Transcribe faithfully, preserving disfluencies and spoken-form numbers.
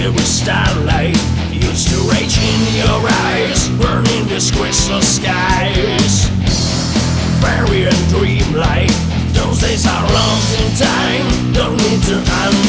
with starlight used to rage in your eyes, burning these crystal skies. Fairy and dreamlike, those days are lost in time. Don't need to